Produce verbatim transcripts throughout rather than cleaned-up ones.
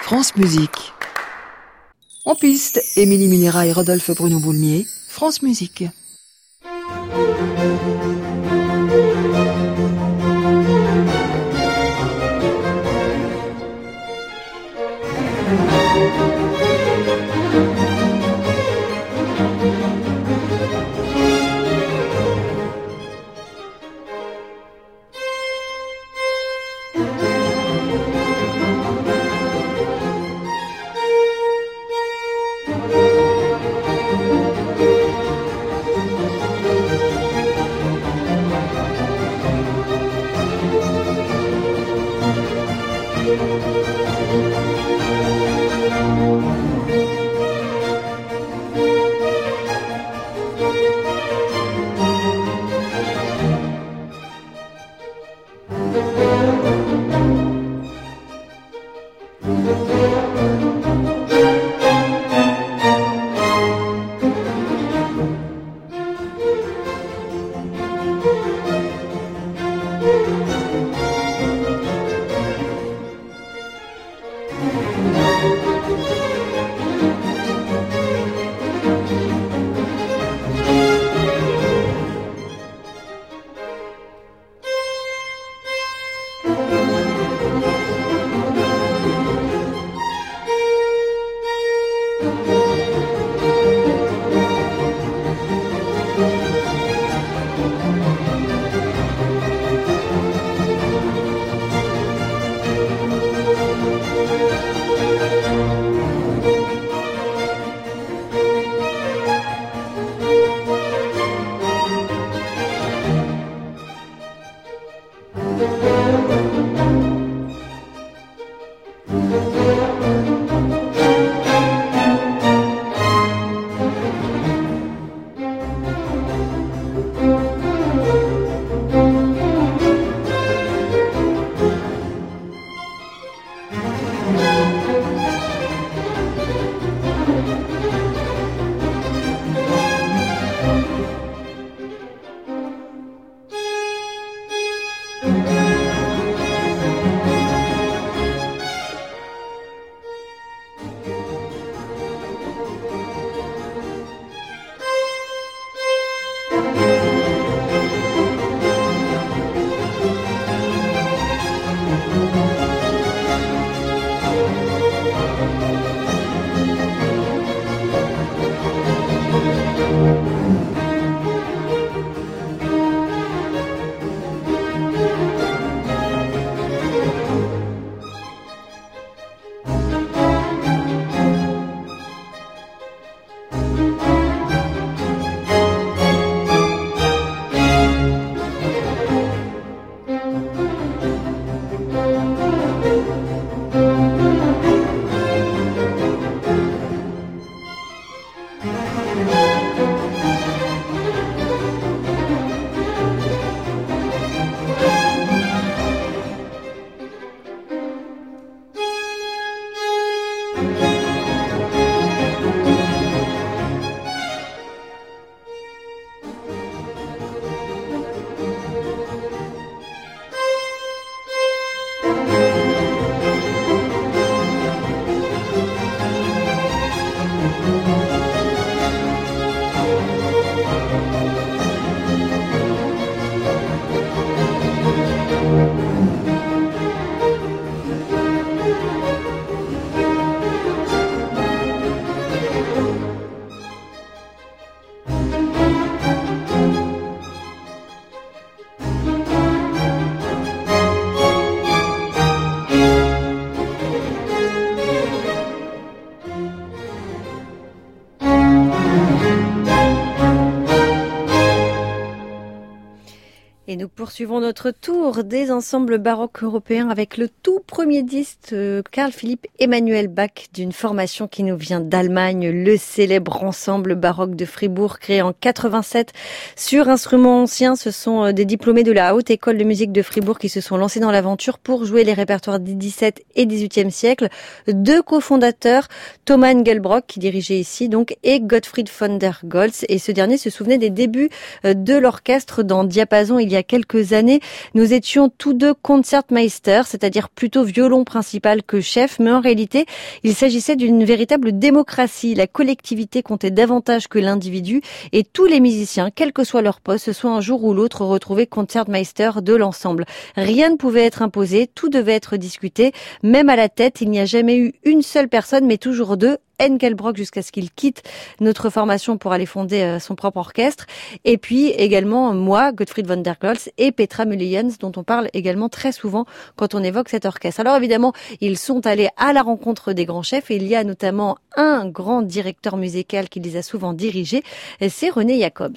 France Musique. En piste, Émilie Munera et Rodolphe Bruno-Boulmier, France Musique. Et nous poursuivons notre tour des ensembles baroques européens avec le tout premier disque de Carl Philipp Emanuel Bach d'une formation qui nous vient d'Allemagne, le célèbre ensemble baroque de Fribourg créé en quatre-vingt-sept sur instruments anciens. Ce sont des diplômés de la Haute École de musique de Fribourg qui se sont lancés dans l'aventure pour jouer les répertoires du dix-septième et dix-huitième siècle. Deux cofondateurs, Thomas Engelbrock qui dirigeait ici donc et Gottfried von der Goltz, et ce dernier se souvenait des débuts de l'orchestre dans Diapason il y a a quelques années. Nous étions tous deux Concertmeister, c'est-à-dire plutôt violon principal que chef, mais en réalité, il s'agissait d'une véritable démocratie. La collectivité comptait davantage que l'individu et tous les musiciens, quel que soit leur poste, se sont un jour ou l'autre retrouvés Concertmeister de l'ensemble. Rien ne pouvait être imposé, tout devait être discuté. Même à la tête, il n'y a jamais eu une seule personne, mais toujours deux. Engelbrock jusqu'à ce qu'il quitte notre formation pour aller fonder son propre orchestre. Et puis également moi, Gottfried von der Goltz et Petra Mullejans, dont on parle également très souvent quand on évoque cet orchestre. Alors évidemment, ils sont allés à la rencontre des grands chefs et il y a notamment un grand directeur musical qui les a souvent dirigés, c'est René Jacobs.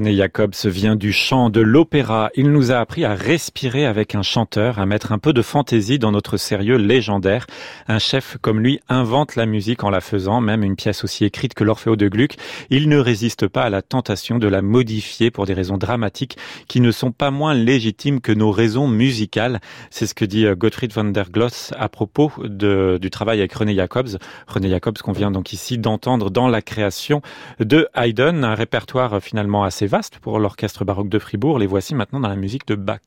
René Jacobs vient du chant, de l'opéra. Il nous a appris à respirer avec un chanteur, à mettre un peu de fantaisie dans notre sérieux légendaire. Un chef comme lui invente la musique en la faisant, même une pièce aussi écrite que l'Orfeo de Gluck. Il ne résiste pas à la tentation de la modifier pour des raisons dramatiques qui ne sont pas moins légitimes que nos raisons musicales. C'est ce que dit Gottfried van der Gloss à propos de, du travail avec René Jacobs. René Jacobs qu'on vient donc ici d'entendre dans la création de Haydn, un répertoire finalement assez vaste pour l'orchestre baroque de Fribourg. Les voici maintenant dans la musique de Bach.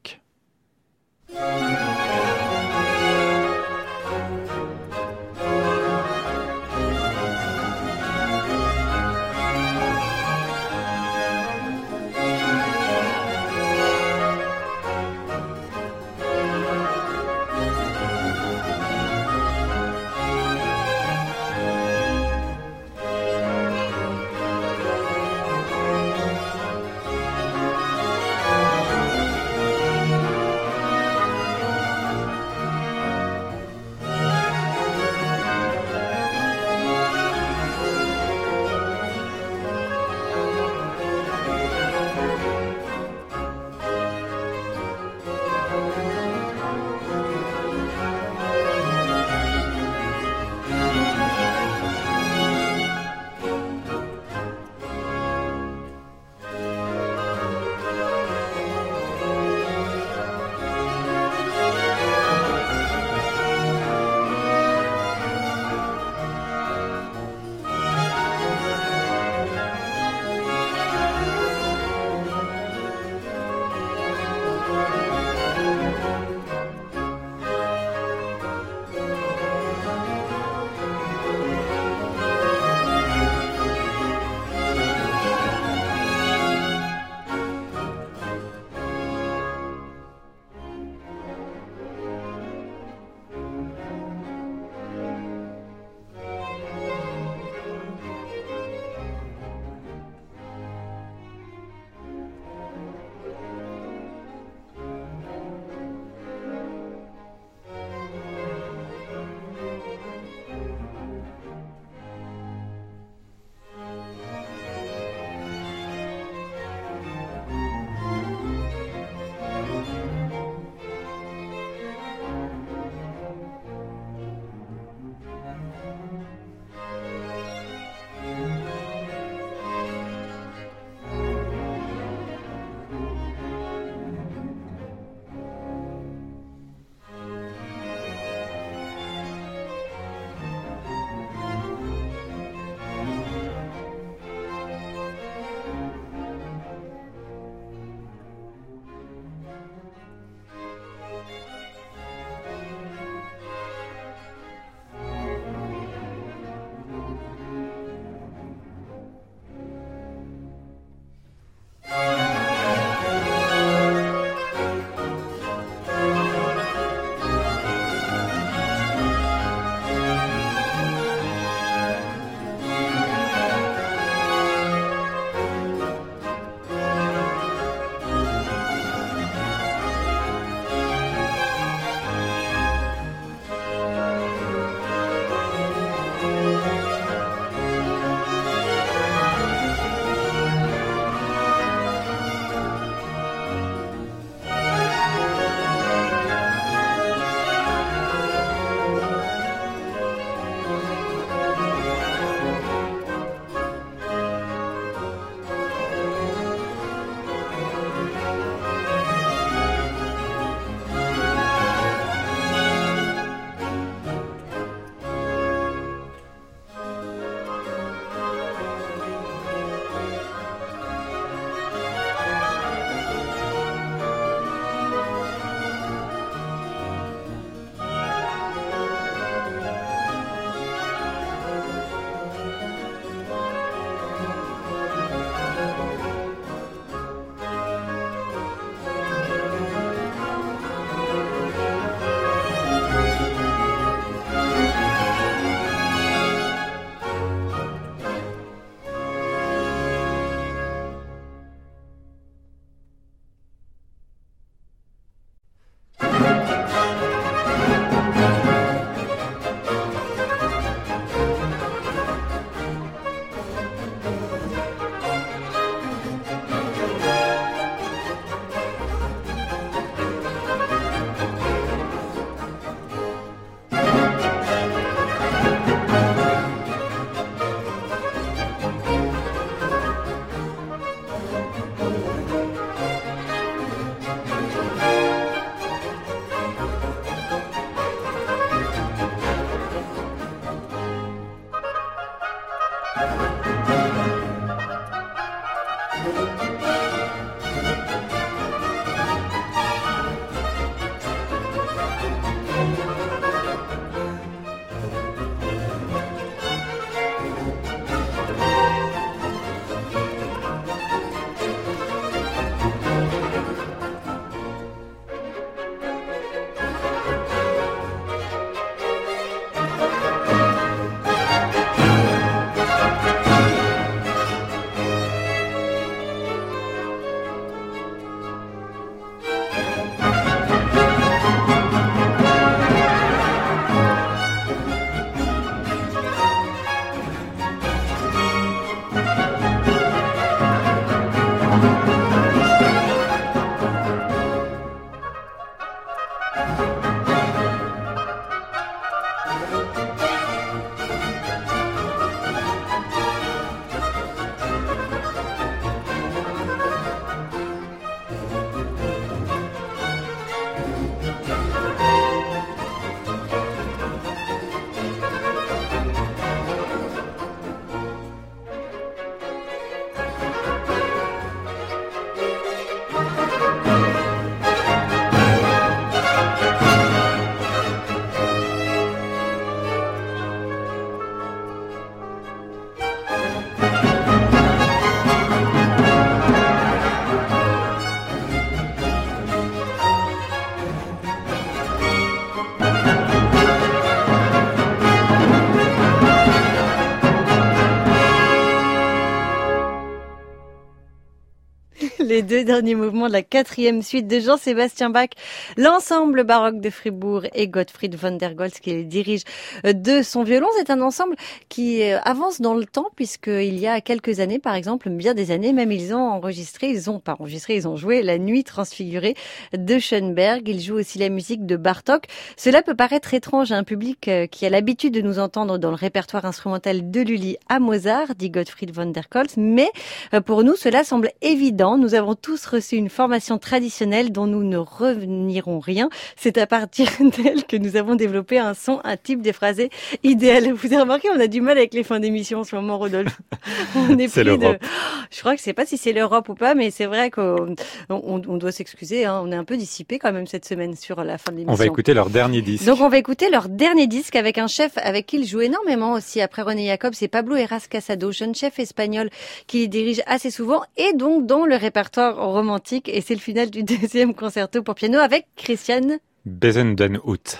les deux derniers mouvements de la quatrième suite de Jean-Sébastien Bach, l'ensemble baroque de Fribourg et Gottfried von der Goltz qui les dirige de son violon. C'est un ensemble qui avance dans le temps puisqu'il y a quelques années, par exemple, bien des années, même ils ont enregistré, ils ont pas enregistré, ils ont joué La Nuit transfigurée de Schoenberg. Ils jouent aussi la musique de Bartók. Cela peut paraître étrange à un public qui a l'habitude de nous entendre dans le répertoire instrumental de Lully à Mozart, dit Gottfried von der Goltz, mais pour nous, cela semble évident. Nous avons tous reçu une formation traditionnelle dont nous ne renierons rien. C'est à partir d'elle que nous avons développé un son, un type de phrasé idéal. Vous avez remarqué, on a du mal avec les fins d'émission en ce moment, Rodolphe. On est c'est pris l'Europe. de... Je crois que c'est pas si c'est l'Europe ou pas, mais c'est vrai qu'on on, on doit s'excuser. Hein. On est un peu dissipé quand même cette semaine sur la fin de l'émission. On va écouter leur dernier disque. Donc on va écouter leur dernier disque avec un chef avec qui ils jouent énormément aussi. Après René Jacob, c'est Pablo Heras Casado, jeune chef espagnol qui les dirige assez souvent et donc dans le répertoire romantique. Et c'est le final du deuxième concerto pour piano avec Christian Bezuidenhout.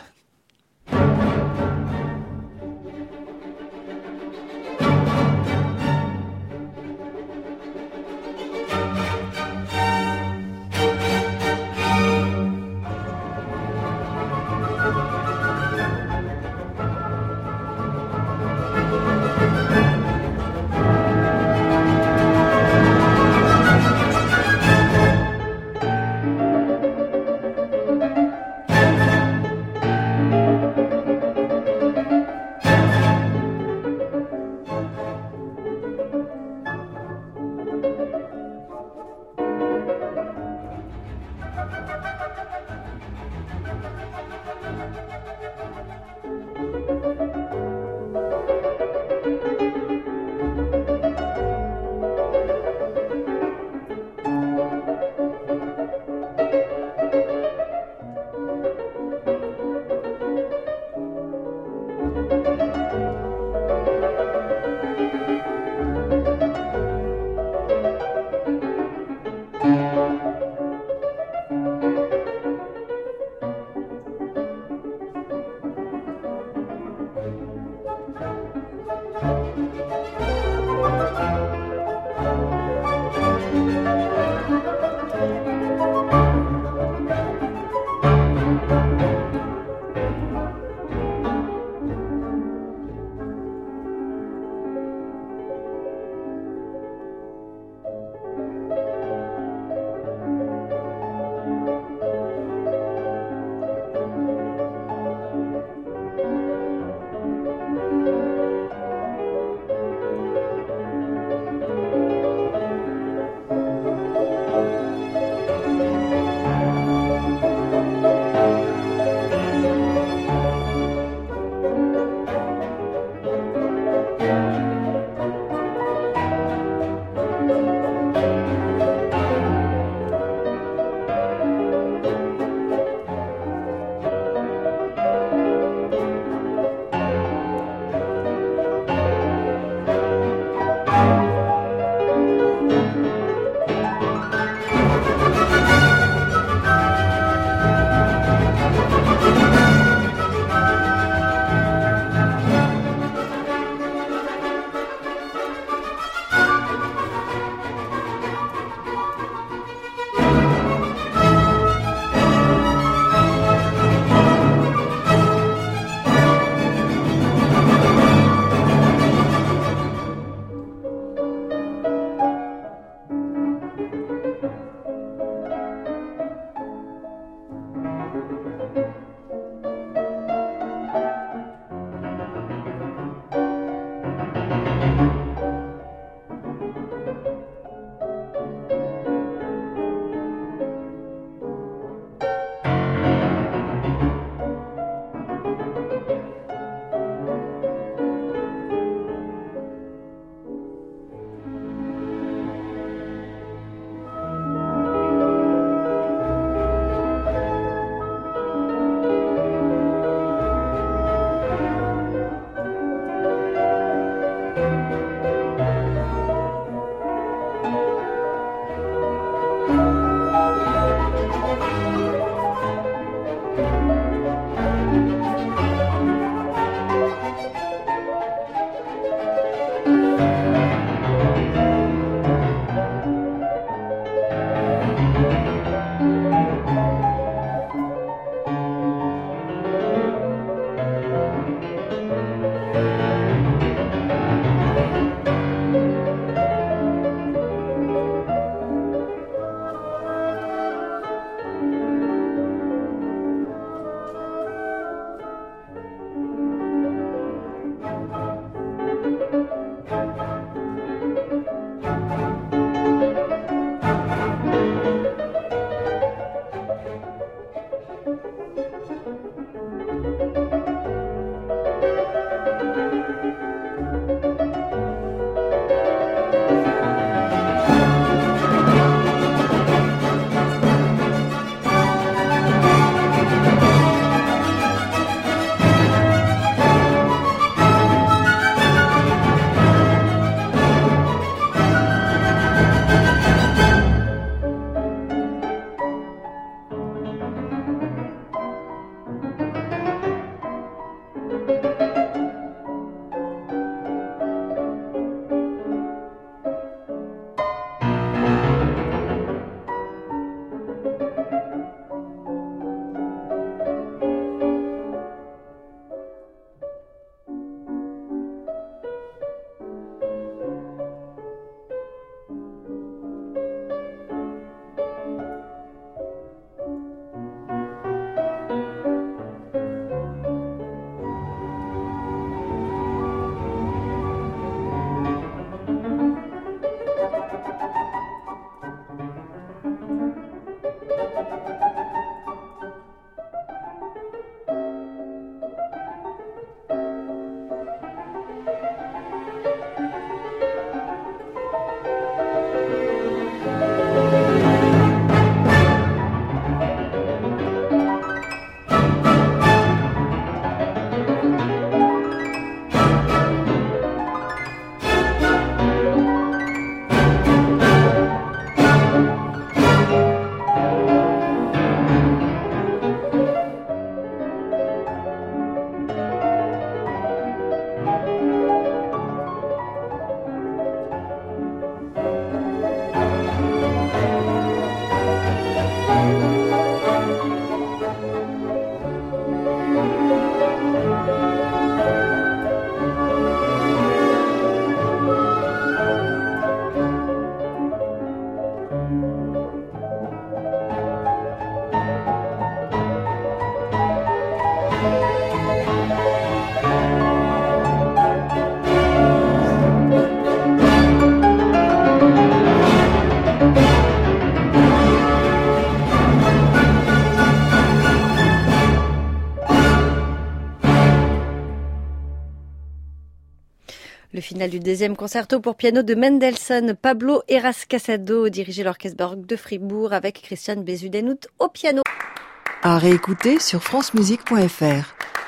Le final du deuxième concerto pour piano de Mendelssohn, Pablo Heras Casado dirigeait l'orchestre baroque de Fribourg avec Christian Bezudenhout au piano. À réécouter sur francemusique point f r.